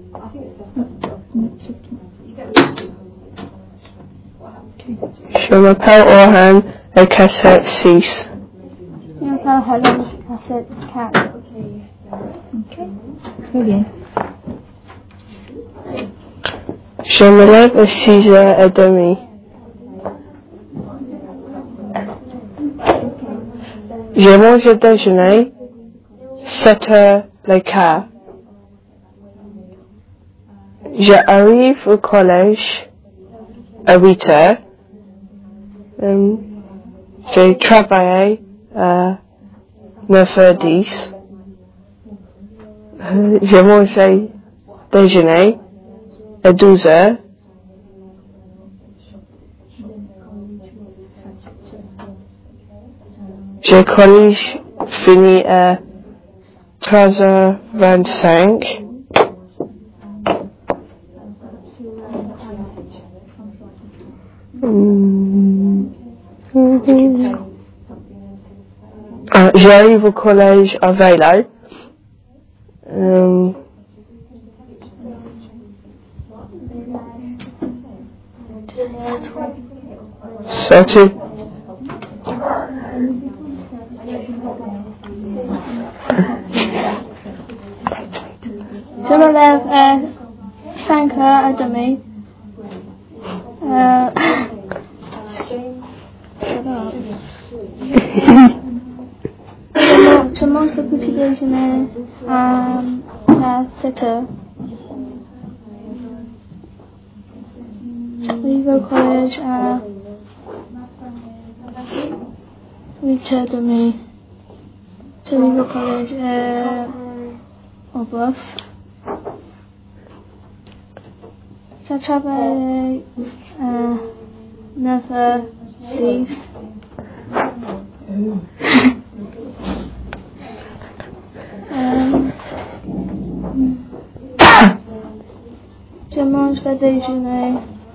Je m'appelle Orhan et cassette 6. Je m'appelle Helen, cassette 4. Ok. Très bien. Je me lève à 6h30. Je mange le déjeuner 7h15. J'arrive au collège à 8h. J'ai travaillé à 9h10. J'ai mangé déjeuner à 12h. J'ai collège fini à 13h25. J'arrive au collège à vélo. C'est tout. Je me lève à 5h30. Je mange le petit déjeuner à 7h. J'arrive au collège à 8h30. J'arrive au collège au bus. Je travaille à 9h06. Je mange le déjeuner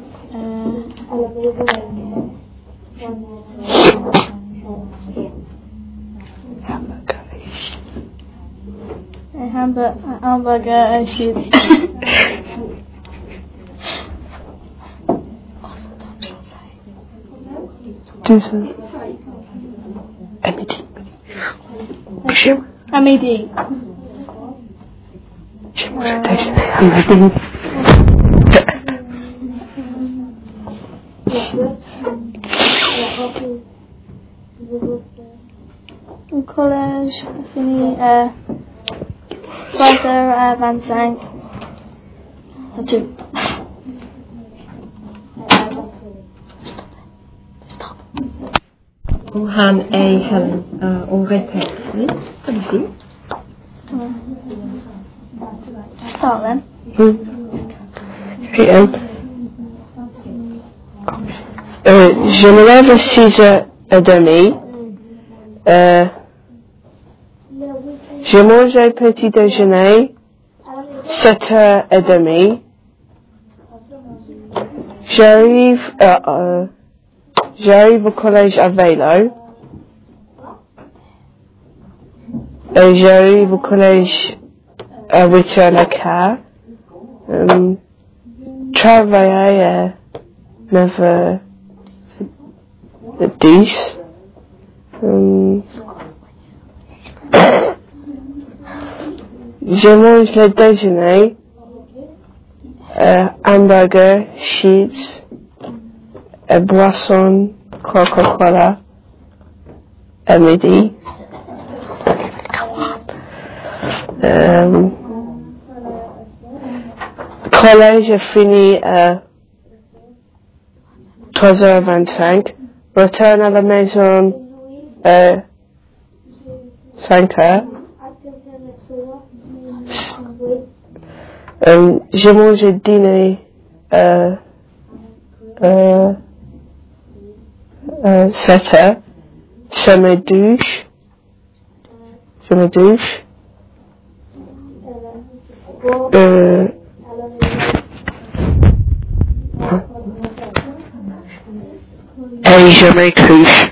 hamburger et soup. À midi. Je mange le déjeuner à midi. Au collège fini à 3h25. C'est tout. Stop. Orhan et Helen, on répète, oui, allez-y. Start then. Je me lève à 6h30. Je mange un petit déjeuner 7h30. J'arrive au collège à vélo. Et j'arrive au collège à 8h15. Travailler à 9h10. Je mange le déjeuner, hamburger, chips, boisson, Coca-Cola, à midi. Collège est fini à 3h25. Retourne à la maison à 5h. Je mange le dîner à 7h. Je me douche. Et je me couche.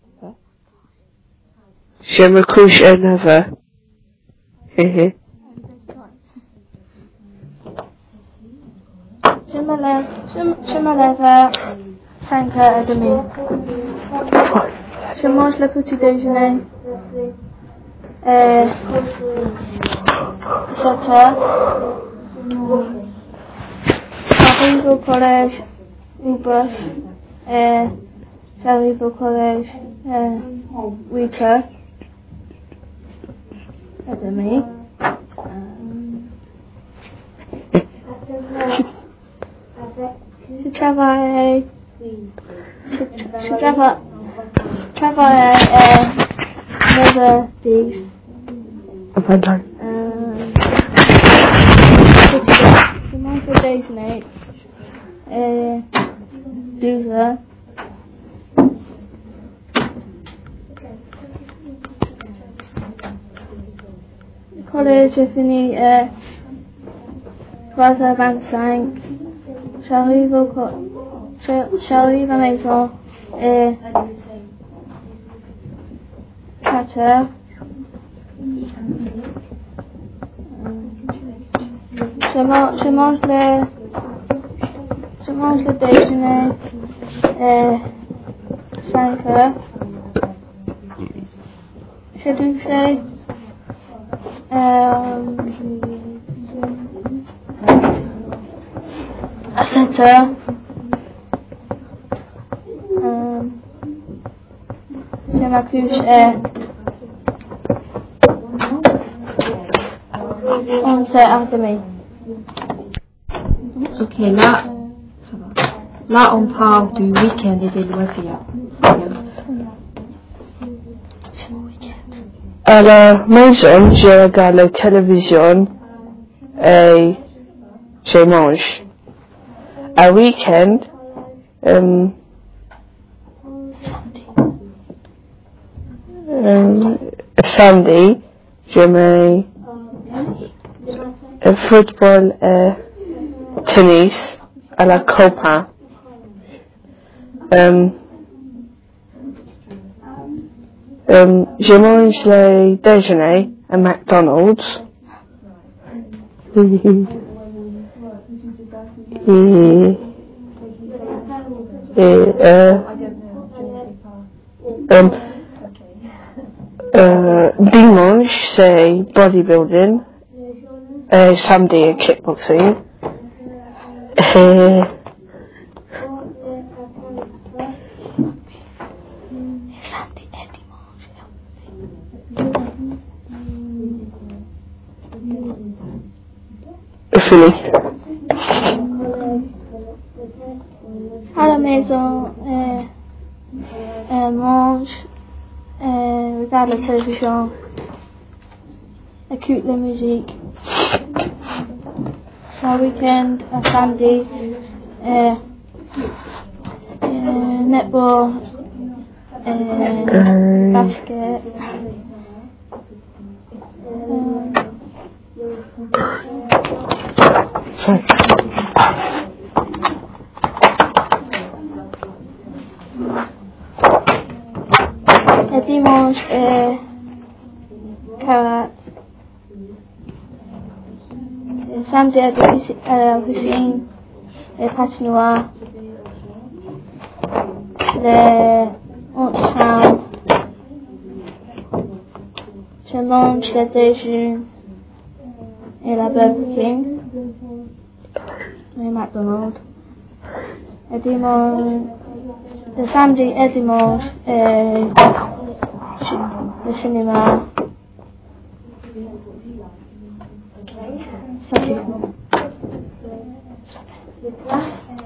Je me couche à 9h. me lève 5h30. Je mange le petit déjeuner. 7h. J'arrive au collège au bus. J'arrive au collège 8h30. Je travaille à 9h10. Je mange le déjeuner 12h. Le collège est fini 3h25. J'arrive à la maison 4h. Je mange le déjeuner 5h. Je douche à 7h. Je m'accouche 11h30. Ok, là, ça va. Là, on parle du week-end et des loisirs. À la maison, je regarde la télévision et je mange. À week-end, samedi, je mets football et tennis à la copain. Je mange le déjeuner à McDonald's. Dimanche, c'est bodybuilding. Samedi, kickboxing. Fini. À la maison, mange, regarde la télévision, écoute la musique. Sur le week-end, samedi, netball, basket. Le dimanche, carrot. Le samedi, à la cuisine, les patinoires. Le lunchtime. Je mange le déjeuner et la Burger King. Et McDonald's. Le dimanche, le samedi et dimanche, le cinéma. Ça c'est